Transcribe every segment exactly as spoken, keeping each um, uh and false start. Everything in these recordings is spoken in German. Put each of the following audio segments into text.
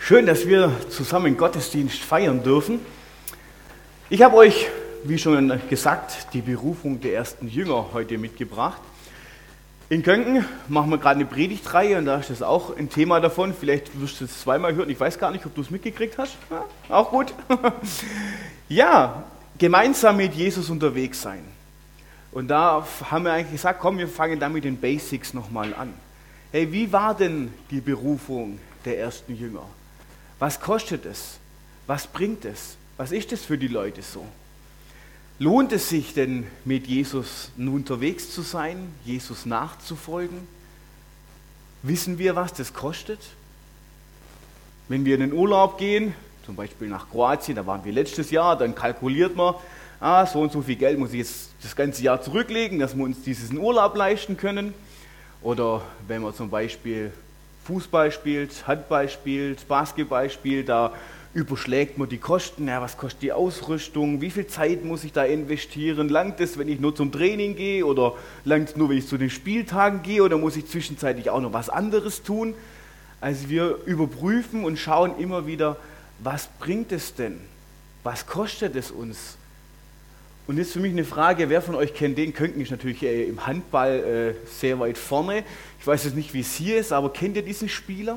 Schön, dass wir zusammen Gottesdienst feiern dürfen. Ich habe euch, wie schon gesagt, die Berufung der ersten Jünger heute mitgebracht. In Könken machen wir gerade eine Predigtreihe und da ist das auch ein Thema davon. Vielleicht wirst du es zweimal hören. Ich weiß gar nicht, ob du es mitgekriegt hast. Ja, auch gut. Ja, gemeinsam mit Jesus unterwegs sein. Und da haben wir eigentlich gesagt, komm, wir fangen da mit den Basics nochmal an. Hey, wie war denn die Berufung der ersten Jünger? Was kostet es? Was bringt es? Was ist es für die Leute so? Lohnt es sich denn, mit Jesus unterwegs zu sein, Jesus nachzufolgen? Wissen wir, was das kostet? Wenn wir in den Urlaub gehen, zum Beispiel nach Kroatien, da waren wir letztes Jahr, dann kalkuliert man, ah, so und so viel Geld muss ich jetzt das ganze Jahr zurücklegen, dass wir uns diesen Urlaub leisten können. Oder wenn man zum Beispiel Fußball spielt, Handball spielt, Basketball spielt, da überschlägt man die Kosten. Ja, was kostet die Ausrüstung? Wie viel Zeit muss ich da investieren? Langt es, wenn ich nur zum Training gehe? Oder langt es nur, wenn ich zu den Spieltagen gehe? Oder muss ich zwischenzeitlich auch noch was anderes tun? Also wir überprüfen und schauen immer wieder, was bringt es denn? Was kostet es uns? Und jetzt für mich eine Frage, wer von euch kennt den? Könken ist natürlich äh, im Handball äh, sehr weit vorne. Ich weiß jetzt nicht, wie es hier ist, aber kennt ihr diesen Spieler?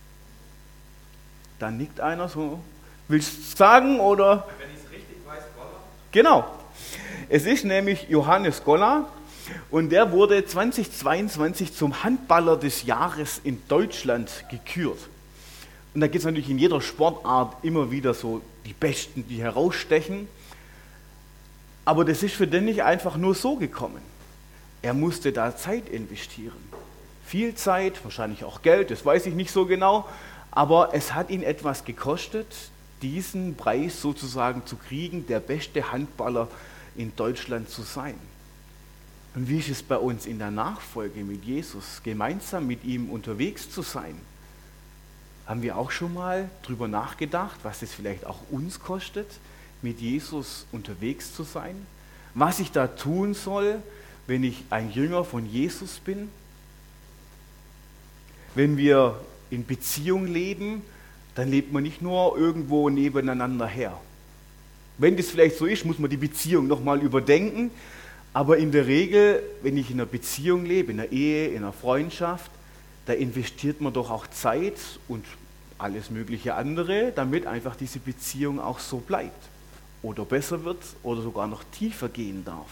Da nickt einer so. Willst du es sagen oder? Wenn ich es richtig weiß, Golla. Genau. Es ist nämlich Johannes Golla und der wurde zweitausendzweiundzwanzig zum Handballer des Jahres in Deutschland gekürt. Und da gibt es natürlich in jeder Sportart immer wieder so die Besten, die herausstechen. Aber das ist für den nicht einfach nur so gekommen. Er musste da Zeit investieren. Viel Zeit, wahrscheinlich auch Geld, das weiß ich nicht so genau. Aber es hat ihn etwas gekostet, diesen Preis sozusagen zu kriegen, der beste Handballer in Deutschland zu sein. Und wie ist es bei uns in der Nachfolge mit Jesus, gemeinsam mit ihm unterwegs zu sein? Haben wir auch schon mal drüber nachgedacht, was es vielleicht auch uns kostet, mit Jesus unterwegs zu sein? Was ich da tun soll, wenn ich ein Jünger von Jesus bin? Wenn wir in Beziehung leben, dann lebt man nicht nur irgendwo nebeneinander her. Wenn das vielleicht so ist, muss man die Beziehung nochmal überdenken. Aber in der Regel, wenn ich in einer Beziehung lebe, in einer Ehe, in einer Freundschaft, da investiert man doch auch Zeit und alles mögliche andere, damit einfach diese Beziehung auch so bleibt. Oder besser wird oder sogar noch tiefer gehen darf.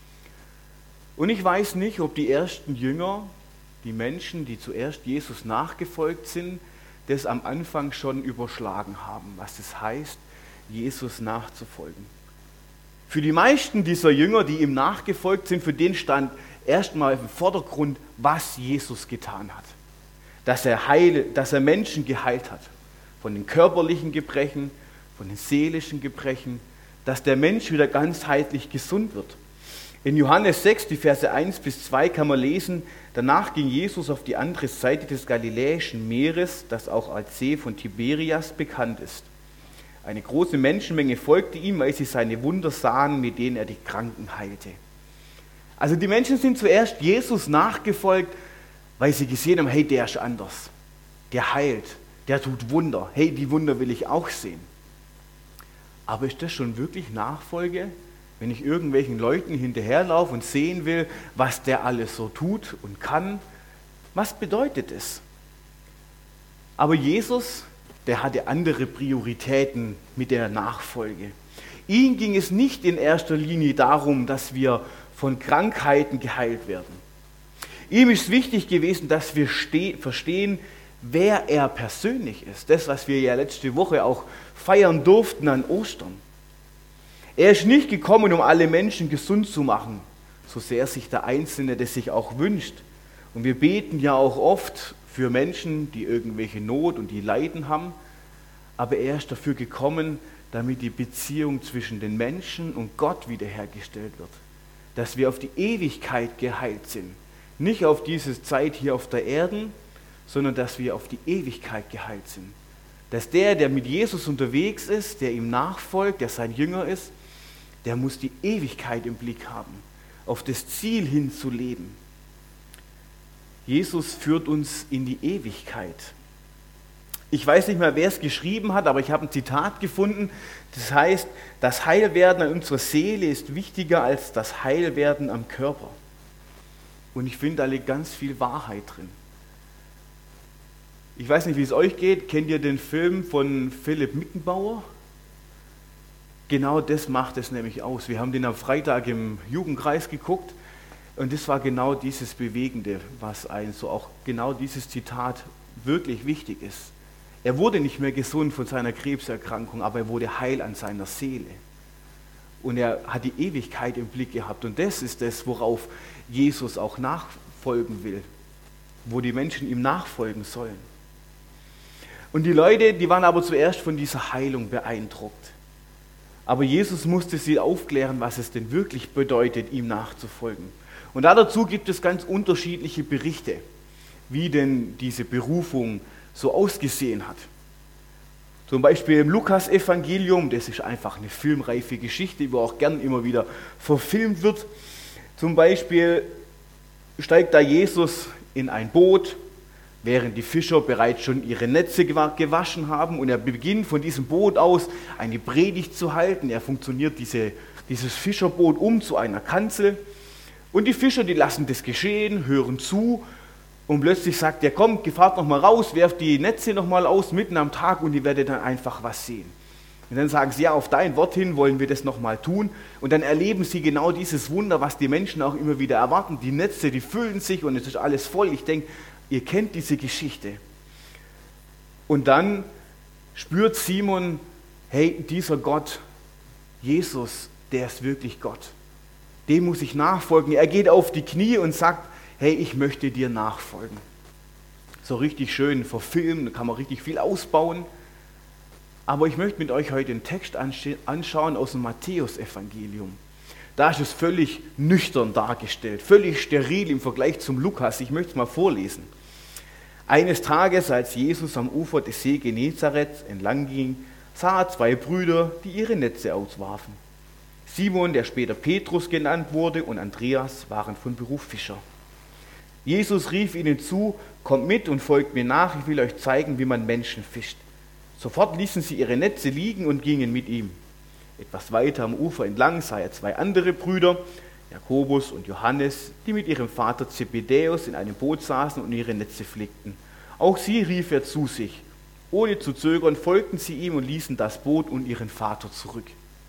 Und ich weiß nicht, ob die ersten Jünger, die Menschen, die zuerst Jesus nachgefolgt sind, das am Anfang schon überschlagen haben, was es heißt, Jesus nachzufolgen. Für die meisten dieser Jünger, die ihm nachgefolgt sind, für den stand erstmal im Vordergrund, was Jesus getan hat. Dass er, heile, dass er Menschen geheilt hat, von den körperlichen Gebrechen, von den seelischen Gebrechen, dass der Mensch wieder ganzheitlich gesund wird. In Johannes sechs, die Verse eins bis zwei kann man lesen, danach ging Jesus auf die andere Seite des Galiläischen Meeres, das auch als See von Tiberias bekannt ist. Eine große Menschenmenge folgte ihm, weil sie seine Wunder sahen, mit denen er die Kranken heilte. Also die Menschen sind zuerst Jesus nachgefolgt, weil sie gesehen haben, hey, der ist anders, der heilt, der tut Wunder, hey, die Wunder will ich auch sehen. Aber ist das schon wirklich Nachfolge, wenn ich irgendwelchen Leuten hinterherlaufe und sehen will, was der alles so tut und kann? Was bedeutet es? Aber Jesus, der hatte andere Prioritäten mit der Nachfolge. Ihm ging es nicht in erster Linie darum, dass wir von Krankheiten geheilt werden. Ihm ist wichtig gewesen, dass wir ste- verstehen, wer er persönlich ist. Das, was wir ja letzte Woche auch feiern durften an Ostern. Er ist nicht gekommen, um alle Menschen gesund zu machen, so sehr sich der Einzelne das sich auch wünscht. Und wir beten ja auch oft für Menschen, die irgendwelche Not und die Leiden haben. Aber er ist dafür gekommen, damit die Beziehung zwischen den Menschen und Gott wiederhergestellt wird. Dass wir auf die Ewigkeit geheilt sind. Nicht auf diese Zeit hier auf der Erde, sondern dass wir auf die Ewigkeit geheilt sind. Dass der, der mit Jesus unterwegs ist, der ihm nachfolgt, der sein Jünger ist, der muss die Ewigkeit im Blick haben, auf das Ziel hin zu leben. Jesus führt uns in die Ewigkeit. Ich weiß nicht mehr, wer es geschrieben hat, aber ich habe ein Zitat gefunden. Das heißt, das Heilwerden an unserer Seele ist wichtiger als das Heilwerden am Körper. Und ich finde, da liegt ganz viel Wahrheit drin. Ich weiß nicht, wie es euch geht. Kennt ihr den Film von Philipp Mickenbauer? Genau das macht es nämlich aus. Wir haben den am Freitag im Jugendkreis geguckt und das war genau dieses Bewegende, was ein so auch genau dieses Zitat wirklich wichtig ist. Er wurde nicht mehr gesund von seiner Krebserkrankung, aber er wurde heil an seiner Seele. Und er hat die Ewigkeit im Blick gehabt. Und das ist das, worauf Jesus auch nachfolgen will, wo die Menschen ihm nachfolgen sollen. Und die Leute, die waren aber zuerst von dieser Heilung beeindruckt. Aber Jesus musste sie aufklären, was es denn wirklich bedeutet, ihm nachzufolgen. Und dazu gibt es ganz unterschiedliche Berichte, wie denn diese Berufung so ausgesehen hat. Zum Beispiel im Lukas-Evangelium, das ist einfach eine filmreife Geschichte, die auch gern immer wieder verfilmt wird. Zum Beispiel steigt da Jesus in ein Boot, während die Fischer bereits schon ihre Netze gewaschen haben, und er beginnt von diesem Boot aus eine Predigt zu halten. Er funktioniert diese, dieses Fischerboot um zu einer Kanzel, und die Fischer, die lassen das geschehen, hören zu. Und plötzlich sagt er, komm, fahrt noch mal raus, werft die Netze noch mal aus, mitten am Tag, und ihr werdet dann einfach was sehen. Und dann sagen sie, ja, auf dein Wort hin wollen wir das noch mal tun. Und dann erleben sie genau dieses Wunder, was die Menschen auch immer wieder erwarten. Die Netze, die füllen sich und es ist alles voll. Ich denke, ihr kennt diese Geschichte. Und dann spürt Simon, hey, dieser Gott, Jesus, der ist wirklich Gott. Dem muss ich nachfolgen. Er geht auf die Knie und sagt, hey, ich möchte dir nachfolgen. So richtig schön verfilmen, da kann man richtig viel ausbauen. Aber ich möchte mit euch heute den Text anschauen aus dem Matthäus-Evangelium. Da ist es völlig nüchtern dargestellt, völlig steril im Vergleich zum Lukas. Ich möchte es mal vorlesen. Eines Tages, als Jesus am Ufer des See Genezareth entlang ging, sah er zwei Brüder, die ihre Netze auswarfen. Simon, der später Petrus genannt wurde, und Andreas waren von Beruf Fischer. Jesus rief ihnen zu, kommt mit und folgt mir nach, ich will euch zeigen, wie man Menschen fischt. Sofort ließen sie ihre Netze liegen und gingen mit ihm. Etwas weiter am Ufer entlang sah er zwei andere Brüder, Jakobus und Johannes, die mit ihrem Vater Zebedäus in einem Boot saßen und ihre Netze flickten. Auch sie rief er zu sich. Ohne zu zögern folgten sie ihm und ließen das Boot und ihren Vater zurück.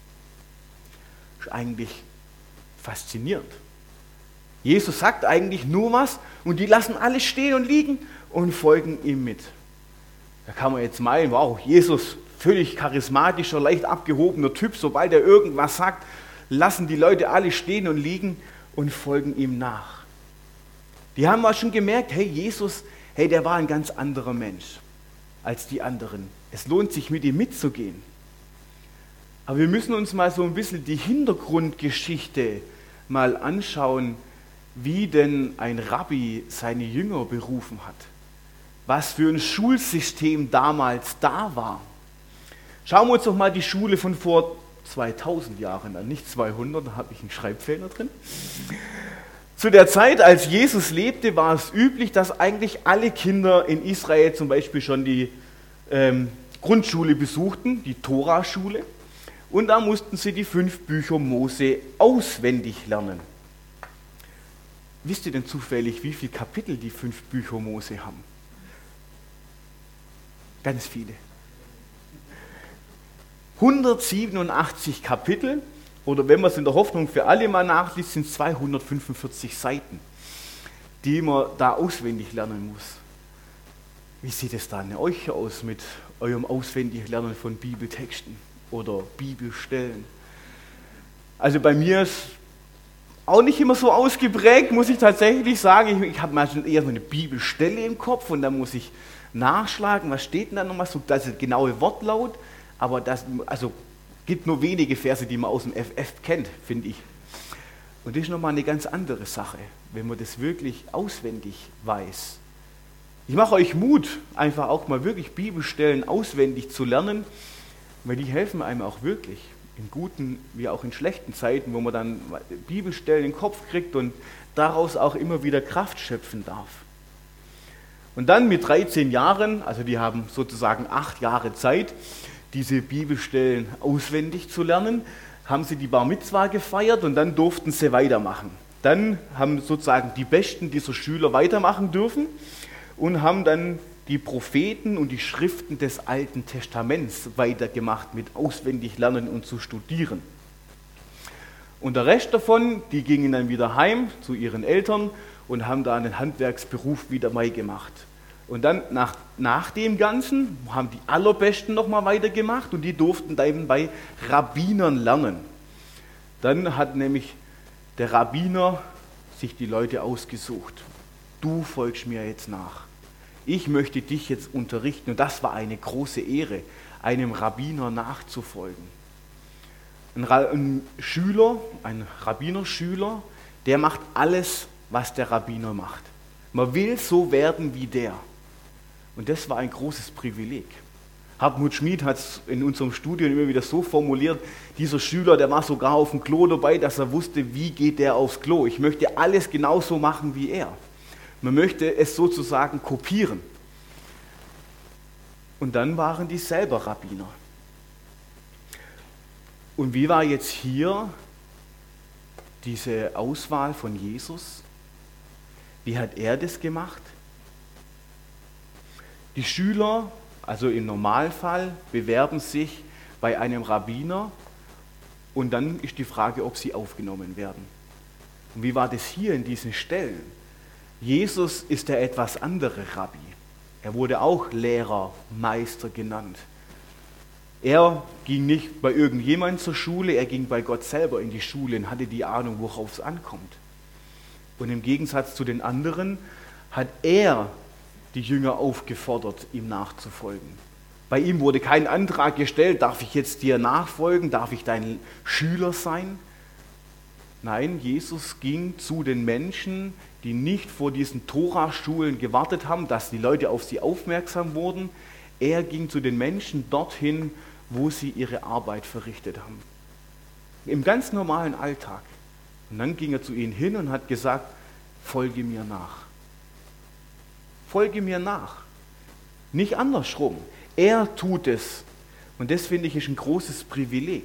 Das ist eigentlich faszinierend. Jesus sagt eigentlich nur was und die lassen alles stehen und liegen und folgen ihm mit. Da kann man jetzt meinen, wow, Jesus, völlig charismatischer, leicht abgehobener Typ, sobald er irgendwas sagt, lassen die Leute alle stehen und liegen und folgen ihm nach. Die haben auch schon gemerkt, hey, Jesus, hey, der war ein ganz anderer Mensch als die anderen. Es lohnt sich, mit ihm mitzugehen. Aber wir müssen uns mal so ein bisschen die Hintergrundgeschichte mal anschauen, wie denn ein Rabbi seine Jünger berufen hat. Was für ein Schulsystem damals da war. Schauen wir uns doch mal die Schule von vor zweitausend Jahren an, nicht zweihundert, da habe ich einen Schreibfehler drin. Zu der Zeit, als Jesus lebte, war es üblich, dass eigentlich alle Kinder in Israel zum Beispiel schon die ähm, Grundschule besuchten, die Toraschule, und da mussten sie die fünf Bücher Mose auswendig lernen. Wisst ihr denn zufällig, wie viele Kapitel die fünf Bücher Mose haben? Ganz viele. hundertsiebenundachtzig Kapitel, oder wenn man es in der Hoffnung für alle mal nachliest, sind es zweihundertfünfundvierzig Seiten, die man da auswendig lernen muss. Wie sieht es dann euch aus mit eurem Auswendiglernen von Bibeltexten oder Bibelstellen? Also bei mir ist auch nicht immer so ausgeprägt, muss ich tatsächlich sagen. Ich, ich habe manchmal eher so eine Bibelstelle im Kopf und dann muss ich nachschlagen, was steht denn da nochmal, so das ist genaue Wortlaut, aber das also gibt nur wenige Verse, die man aus dem F F kennt, finde ich. Und das ist nochmal eine ganz andere Sache, wenn man das wirklich auswendig weiß. Ich mache euch Mut, einfach auch mal wirklich Bibelstellen auswendig zu lernen, weil die helfen einem auch wirklich, in guten wie auch in schlechten Zeiten, wo man dann Bibelstellen in den Kopf kriegt und daraus auch immer wieder Kraft schöpfen darf. Und dann mit dreizehn Jahren, also die haben sozusagen acht Jahre Zeit, diese Bibelstellen auswendig zu lernen, haben sie die Bar Mitzwa gefeiert und dann durften sie weitermachen. Dann haben sozusagen die Besten dieser Schüler weitermachen dürfen und haben dann die Propheten und die Schriften des Alten Testaments weitergemacht mit auswendig lernen und zu studieren. Und der Rest davon, die gingen dann wieder heim zu ihren Eltern und haben da einen Handwerksberuf wieder mal gemacht. Und dann nach, nach dem Ganzen haben die Allerbesten nochmal weitergemacht und die durften dann bei Rabbinern lernen. Dann hat nämlich der Rabbiner sich die Leute ausgesucht. Du folgst mir jetzt nach. Ich möchte dich jetzt unterrichten. Und das war eine große Ehre, einem Rabbiner nachzufolgen. Ein, Ra- ein Schüler, ein Rabbinerschüler, der macht alles, was der Rabbiner macht. Man will so werden wie der. Und das war ein großes Privileg. Hartmut Schmid hat es in unserem Studium immer wieder so formuliert, dieser Schüler, der war sogar auf dem Klo dabei, dass er wusste, wie geht der aufs Klo. Ich möchte alles genauso machen wie er. Man möchte es sozusagen kopieren. Und dann waren die selber Rabbiner. Und wie war jetzt hier diese Auswahl von Jesus? Wie hat er das gemacht? Die Schüler, also im Normalfall, bewerben sich bei einem Rabbiner und dann ist die Frage, ob sie aufgenommen werden. Und wie war das hier in diesen Stellen? Jesus ist der etwas andere Rabbi. Er wurde auch Lehrer, Meister genannt. Er ging nicht bei irgendjemandem zur Schule, er ging bei Gott selber in die Schule und hatte die Ahnung, worauf es ankommt. Und im Gegensatz zu den anderen hat er die Jünger aufgefordert, ihm nachzufolgen. Bei ihm wurde kein Antrag gestellt, darf ich jetzt dir nachfolgen, darf ich dein Schüler sein? Nein, Jesus ging zu den Menschen, die nicht vor diesen Tora-Schulen gewartet haben, dass die Leute auf sie aufmerksam wurden. Er ging zu den Menschen dorthin, wo sie ihre Arbeit verrichtet haben. Im ganz normalen Alltag. Und dann ging er zu ihnen hin und hat gesagt, folge mir nach. Folge mir nach. Nicht andersrum. Er tut es. Und das finde ich ist ein großes Privileg.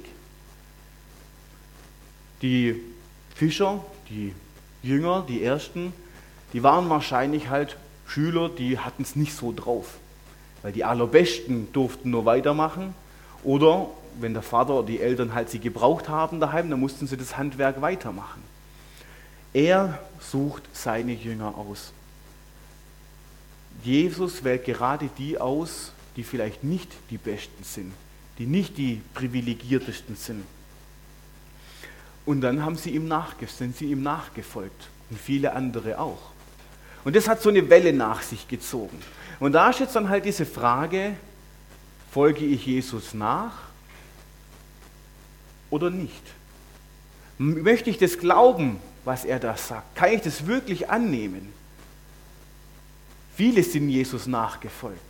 Die Fischer, die Jünger, die Ersten, die waren wahrscheinlich halt Schüler, die hatten es nicht so drauf. Weil die Allerbesten durften nur weitermachen. Oder wenn der Vater oder die Eltern halt sie gebraucht haben daheim, dann mussten sie das Handwerk weitermachen. Er sucht seine Jünger aus. Jesus wählt gerade die aus, die vielleicht nicht die Besten sind, die nicht die privilegiertesten sind. Und dann haben sie ihm nachge- sind sie ihm nachgefolgt und viele andere auch. Und das hat so eine Welle nach sich gezogen. Und da ist jetzt dann halt diese Frage, folge ich Jesus nach oder nicht? Möchte ich das glauben, was er da sagt? Kann ich das wirklich annehmen? Viele sind Jesus nachgefolgt,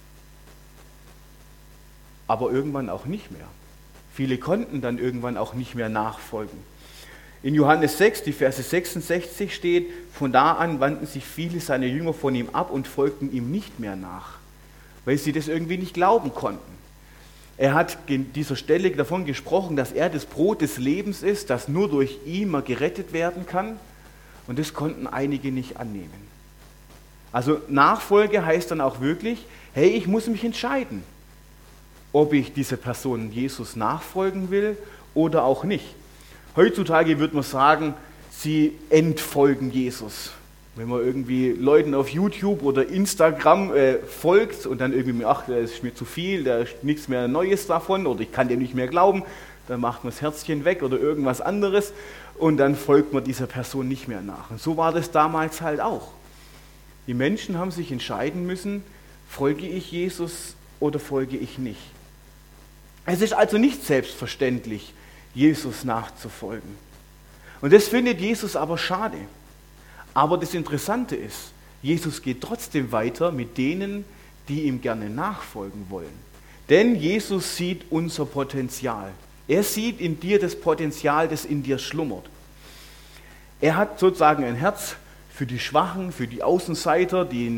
aber irgendwann auch nicht mehr. Viele konnten dann irgendwann auch nicht mehr nachfolgen. In Johannes sechs, die Verse sechsundsechzig steht, von da an wandten sich viele seiner Jünger von ihm ab und folgten ihm nicht mehr nach, weil sie das irgendwie nicht glauben konnten. Er hat an dieser Stelle davon gesprochen, dass er das Brot des Lebens ist, das nur durch ihn man gerettet werden kann, und das konnten einige nicht annehmen. Also Nachfolge heißt dann auch wirklich, hey, ich muss mich entscheiden, ob ich dieser Person Jesus nachfolgen will oder auch nicht. Heutzutage würde man sagen, sie entfolgen Jesus. Wenn man irgendwie Leuten auf YouTube oder Instagram äh, folgt und dann irgendwie, ach, das ist mir zu viel, da ist nichts mehr Neues davon oder ich kann dem nicht mehr glauben, dann macht man das Herzchen weg oder irgendwas anderes und dann folgt man dieser Person nicht mehr nach. Und so war das damals halt auch. Die Menschen haben sich entscheiden müssen, folge ich Jesus oder folge ich nicht. Es ist also nicht selbstverständlich, Jesus nachzufolgen. Und das findet Jesus aber schade. Aber das Interessante ist, Jesus geht trotzdem weiter mit denen, die ihm gerne nachfolgen wollen. Denn Jesus sieht unser Potenzial. Er sieht in dir das Potenzial, das in dir schlummert. Er hat sozusagen ein Herz für die Schwachen, für die Außenseiter, die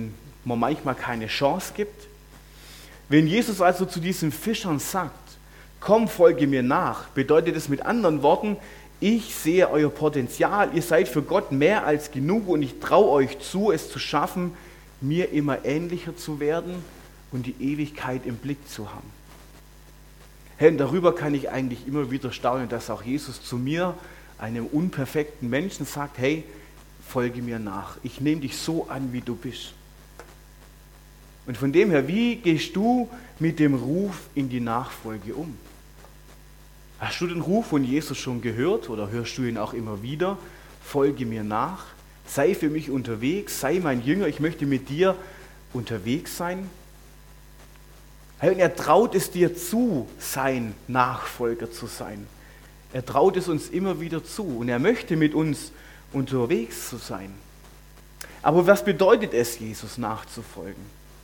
man manchmal keine Chance gibt. Wenn Jesus also zu diesen Fischern sagt, komm, folge mir nach, bedeutet es mit anderen Worten, ich sehe euer Potenzial, ihr seid für Gott mehr als genug und ich traue euch zu, es zu schaffen, mir immer ähnlicher zu werden und die Ewigkeit im Blick zu haben. Hey, und darüber kann ich eigentlich immer wieder staunen, dass auch Jesus zu mir, einem unperfekten Menschen, sagt, hey, folge mir nach, ich nehme dich so an, wie du bist. Und von dem her, wie gehst du mit dem Ruf in die Nachfolge um? Hast du den Ruf von Jesus schon gehört oder hörst du ihn auch immer wieder? Folge mir nach, sei für mich unterwegs, sei mein Jünger, ich möchte mit dir unterwegs sein. Und er traut es dir zu, sein Nachfolger zu sein. Er traut es uns immer wieder zu und er möchte mit uns unterwegs zu sein. Aber was bedeutet es, Jesus nachzufolgen?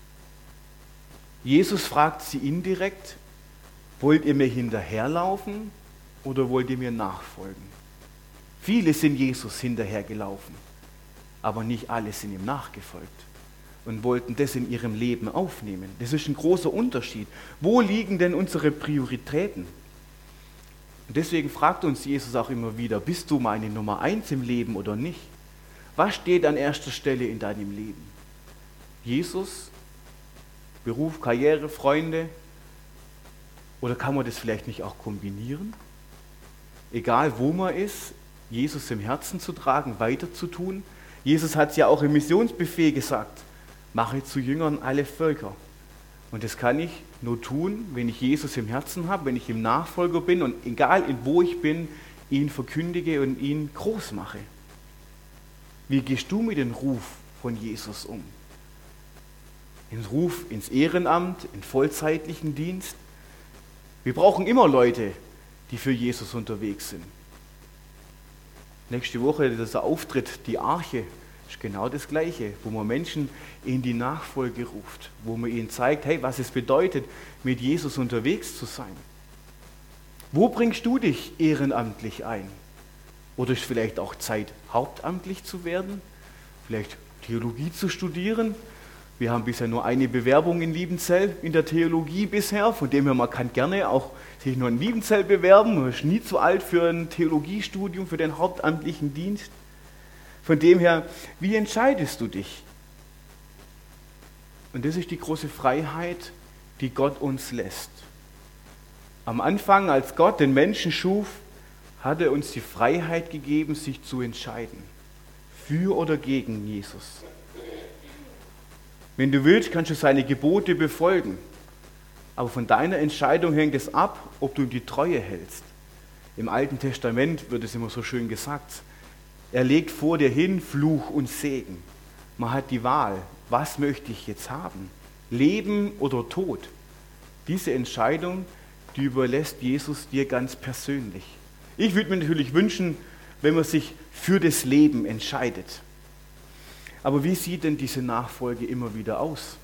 Jesus fragt sie indirekt, wollt ihr mir hinterherlaufen oder wollt ihr mir nachfolgen? Viele sind Jesus hinterhergelaufen, aber nicht alle sind ihm nachgefolgt und wollten das in ihrem Leben aufnehmen. Das ist ein großer Unterschied. Wo liegen denn unsere Prioritäten? Und deswegen fragt uns Jesus auch immer wieder, bist du meine Nummer eins im Leben oder nicht? Was steht an erster Stelle in deinem Leben? Jesus, Beruf, Karriere, Freunde? Oder kann man das vielleicht nicht auch kombinieren? Egal wo man ist, Jesus im Herzen zu tragen, weiterzutun. Jesus hat es ja auch im Missionsbefehl gesagt, mache zu Jüngern alle Völker. Und das kann ich nur tun, wenn ich Jesus im Herzen habe, wenn ich ihm Nachfolger bin und egal in wo ich bin, ihn verkündige und ihn groß mache. Wie gehst du mit dem Ruf von Jesus um? Den Ruf ins Ehrenamt, in vollzeitlichen Dienst? Wir brauchen immer Leute, die für Jesus unterwegs sind. Nächste Woche dieser Auftritt, die Arche, ist genau das Gleiche, wo man Menschen in die Nachfolge ruft, wo man ihnen zeigt, hey, was es bedeutet, mit Jesus unterwegs zu sein. Wo bringst du dich ehrenamtlich ein? Oder ist vielleicht auch Zeit, hauptamtlich zu werden? Vielleicht Theologie zu studieren? Wir haben bisher nur eine Bewerbung in Liebenzell in der Theologie bisher, von dem her man kann gerne auch sich nur in Liebenzell bewerben, man ist nie zu alt für ein Theologiestudium, für den hauptamtlichen Dienst. Von dem her, wie entscheidest du dich? Und das ist die große Freiheit, die Gott uns lässt. Am Anfang, als Gott den Menschen schuf, hat er uns die Freiheit gegeben, sich zu entscheiden. Für oder gegen Jesus. Wenn du willst, kannst du seine Gebote befolgen. Aber von deiner Entscheidung hängt es ab, ob du ihm die Treue hältst. Im Alten Testament wird es immer so schön gesagt. Er legt vor dir hin Fluch und Segen. Man hat die Wahl. Was möchte ich jetzt haben? Leben oder Tod? Diese Entscheidung, die überlässt Jesus dir ganz persönlich. Ich würde mir natürlich wünschen, wenn man sich für das Leben entscheidet. Aber wie sieht denn diese Nachfolge immer wieder aus?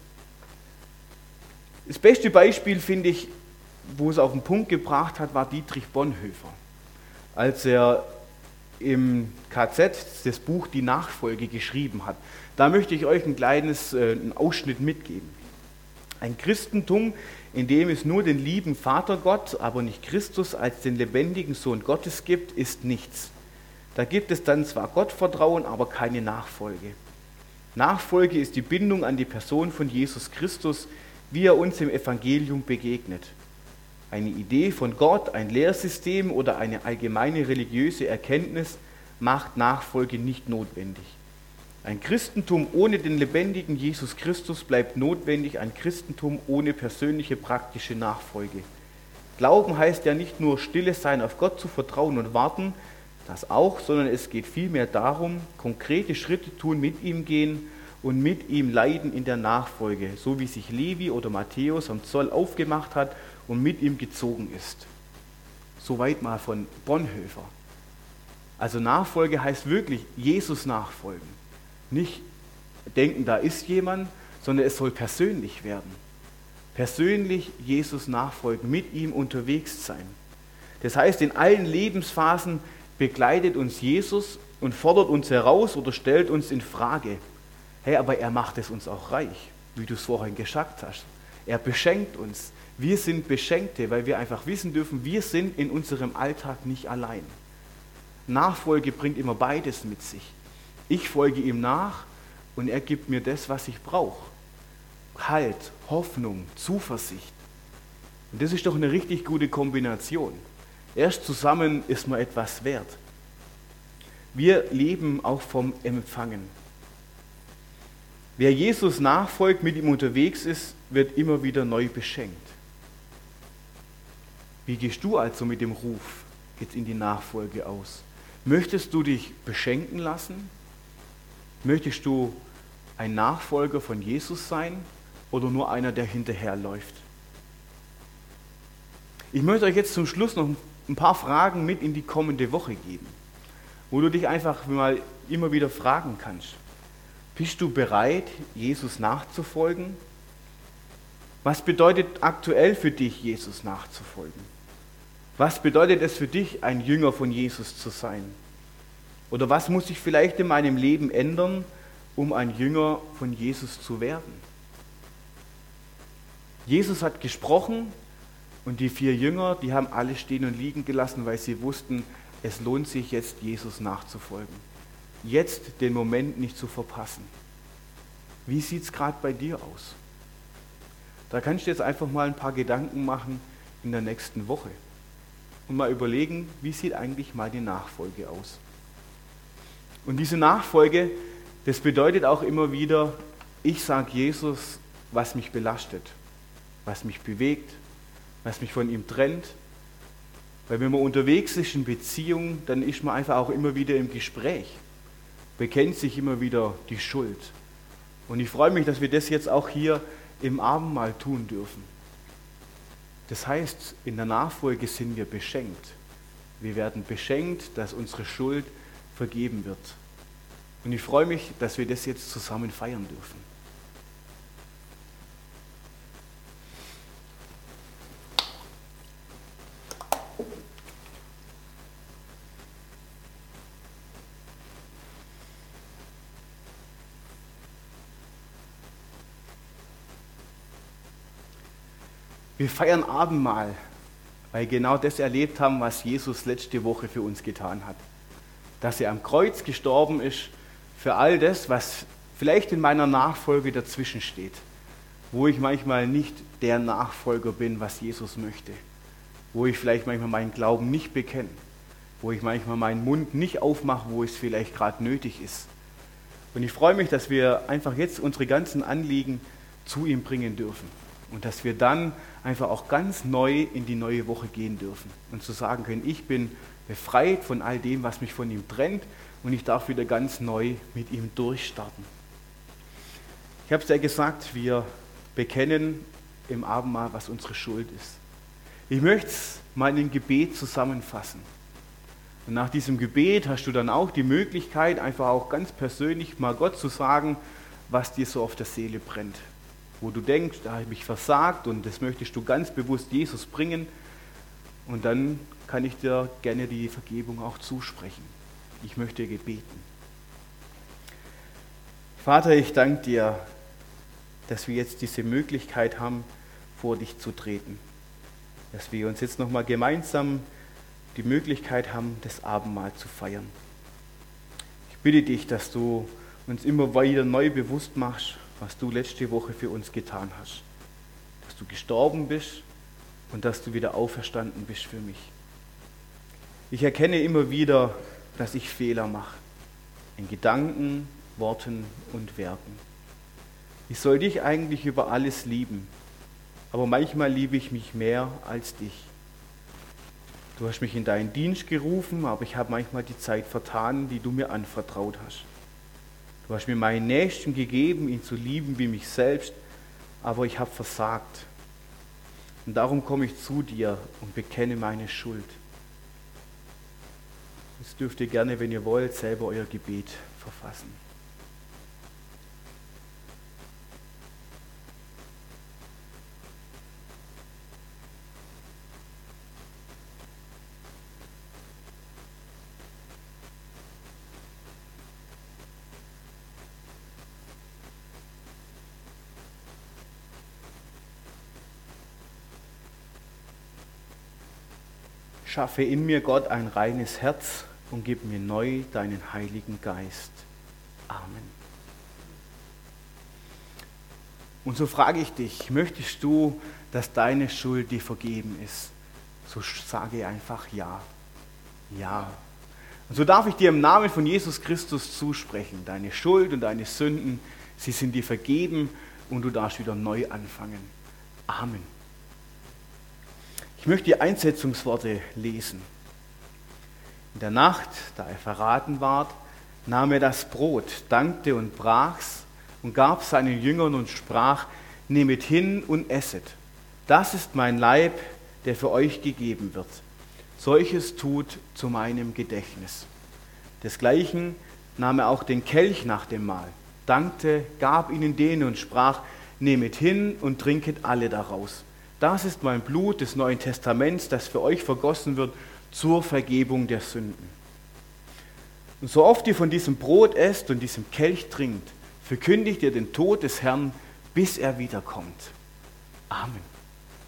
Das beste Beispiel, finde ich, wo es auf den Punkt gebracht hat, war Dietrich Bonhoeffer. Als er im K Z das Buch Die Nachfolge geschrieben hat. Da möchte ich euch ein kleines äh, einen Ausschnitt mitgeben. Ein Christentum, in dem es nur den lieben Vatergott, aber nicht Christus als den lebendigen Sohn Gottes gibt, ist nichts. Da gibt es dann zwar Gottvertrauen, aber keine Nachfolge. Nachfolge ist die Bindung an die Person von Jesus Christus, wie er uns im Evangelium begegnet. Eine Idee von Gott, ein Lehrsystem oder eine allgemeine religiöse Erkenntnis macht Nachfolge nicht notwendig. Ein Christentum ohne den lebendigen Jesus Christus bleibt notwendig, ein Christentum ohne persönliche praktische Nachfolge. Glauben heißt ja nicht nur stille sein, auf Gott zu vertrauen und warten, das auch, sondern es geht vielmehr darum, konkrete Schritte tun, mit ihm gehen und mit ihm leiden in der Nachfolge, so wie sich Levi oder Matthäus am Zoll aufgemacht hat und mit ihm gezogen ist. Soweit mal von Bonhoeffer. Also Nachfolge heißt wirklich Jesus nachfolgen. Nicht denken, da ist jemand, sondern es soll persönlich werden. Persönlich Jesus nachfolgen, mit ihm unterwegs sein. Das heißt, in allen Lebensphasen begleitet uns Jesus und fordert uns heraus oder stellt uns in Frage. Hey, aber er macht es uns auch reich. wie du es vorhin gesagt hast. Er beschenkt uns. Wir sind Beschenkte, weil wir einfach wissen dürfen, wir sind in unserem Alltag nicht allein. Nachfolge bringt immer beides mit sich. Ich folge ihm nach und er gibt mir das, was ich brauche. Halt, Hoffnung, Zuversicht. Und das ist doch eine richtig gute Kombination. Erst zusammen ist man etwas wert. Wir leben auch vom Empfangen. Wer Jesus nachfolgt, mit ihm unterwegs ist, wird immer wieder neu beschenkt. Wie gehst du also mit dem Ruf jetzt in die Nachfolge aus? Möchtest du dich beschenken lassen? Möchtest du ein Nachfolger von Jesus sein oder nur einer, der hinterherläuft? Ich möchte euch jetzt zum Schluss noch ein paar Fragen mit in die kommende Woche geben, wo du dich einfach mal immer wieder fragen kannst. Bist du bereit, Jesus nachzufolgen? Was bedeutet aktuell für dich, Jesus nachzufolgen? Was bedeutet es für dich, ein Jünger von Jesus zu sein? Oder was muss ich vielleicht in meinem Leben ändern, um ein Jünger von Jesus zu werden? Jesus hat gesprochen und die vier Jünger, die haben alle stehen und liegen gelassen, weil sie wussten, es lohnt sich jetzt, Jesus nachzufolgen. Jetzt den Moment nicht zu verpassen. Wie sieht es gerade bei dir aus? Da kannst du jetzt einfach mal ein paar Gedanken machen in der nächsten Woche und mal überlegen, wie sieht eigentlich mal die Nachfolge aus? Und diese Nachfolge, das bedeutet auch immer wieder, ich sage Jesus, was mich belastet, was mich bewegt, was mich von ihm trennt. Weil wenn man unterwegs ist in Beziehung, dann ist man einfach auch immer wieder im Gespräch, bekennt sich immer wieder die Schuld. Und ich freue mich, dass wir das jetzt auch hier im Abendmahl tun dürfen. Das heißt, in der Nachfolge sind wir beschenkt. Wir werden beschenkt, dass unsere Schuld vergeben wird. Und ich freue mich, dass wir das jetzt zusammen feiern dürfen. Wir feiern Abendmahl, weil genau das erlebt haben, was Jesus letzte Woche für uns getan hat. Dass er am Kreuz gestorben ist für all das, was vielleicht in meiner Nachfolge dazwischen steht, wo ich manchmal nicht der Nachfolger bin, was Jesus möchte, wo ich vielleicht manchmal meinen Glauben nicht bekenne, wo ich manchmal meinen Mund nicht aufmache, wo es vielleicht gerade nötig ist. Und ich freue mich, dass wir einfach jetzt unsere ganzen Anliegen zu ihm bringen dürfen. Und dass wir dann einfach auch ganz neu in die neue Woche gehen dürfen und zu sagen können, ich bin befreit von all dem, was mich von ihm trennt und ich darf wieder ganz neu mit ihm durchstarten. Ich habe es ja gesagt, wir bekennen im Abendmahl, was unsere Schuld ist. Ich möchte es mal in ein Gebet zusammenfassen. Und nach diesem Gebet hast du dann auch die Möglichkeit, einfach auch ganz persönlich mal Gott zu sagen, was dir so auf der Seele brennt. Wo du denkst, da habe ich versagt und das möchtest du ganz bewusst Jesus bringen. Und dann kann ich dir gerne die Vergebung auch zusprechen. Ich möchte gebeten. Vater, ich danke dir, dass wir jetzt diese Möglichkeit haben, vor dich zu treten. Dass wir uns jetzt nochmal gemeinsam die Möglichkeit haben, das Abendmahl zu feiern. Ich bitte dich, dass du uns immer wieder neu bewusst machst, was du letzte Woche für uns getan hast. Dass du gestorben bist und dass du wieder auferstanden bist für mich. Ich erkenne immer wieder, dass ich Fehler mache. In Gedanken, Worten und Werken. Ich soll dich eigentlich über alles lieben, aber manchmal liebe ich mich mehr als dich. Du hast mich in deinen Dienst gerufen, aber ich habe manchmal die Zeit vertan, die du mir anvertraut hast. Du hast mir meinen Nächsten gegeben, ihn zu lieben wie mich selbst, aber ich habe versagt. Und darum komme ich zu dir und bekenne meine Schuld. Jetzt dürft ihr gerne, wenn ihr wollt, selber euer Gebet verfassen. Schaffe in mir, Gott, ein reines Herz und gib mir neu deinen Heiligen Geist. Amen. Und so frage ich dich, möchtest du, dass deine Schuld dir vergeben ist? So sage einfach ja. Ja. Und so darf ich dir im Namen von Jesus Christus zusprechen. Deine Schuld und deine Sünden, sie sind dir vergeben und du darfst wieder neu anfangen. Amen. Ich möchte die Einsetzungsworte lesen. In der Nacht, da er verraten ward, nahm er das Brot, dankte und brach's und gab seinen Jüngern und sprach, nehmet hin und esset. Das ist mein Leib, der für euch gegeben wird. Solches tut zu meinem Gedächtnis. Desgleichen nahm er auch den Kelch nach dem Mahl, dankte, gab ihnen den und sprach, nehmet hin und trinket alle daraus. Das ist mein Blut des Neuen Testaments, das für euch vergossen wird zur Vergebung der Sünden. Und so oft ihr von diesem Brot esst und diesem Kelch trinkt, verkündigt ihr den Tod des Herrn, bis er wiederkommt. Amen.